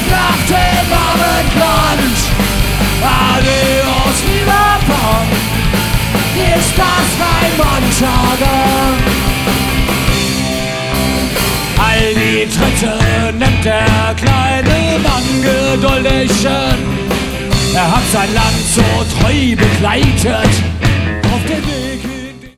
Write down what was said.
nach dem Abendland. Adios, lieber Pong, viel Spaß beim Montagen. All die Tritte nimmt der kleine Mann geduldig hin. Er hat sein Land so treu begleitet auf dem Weg.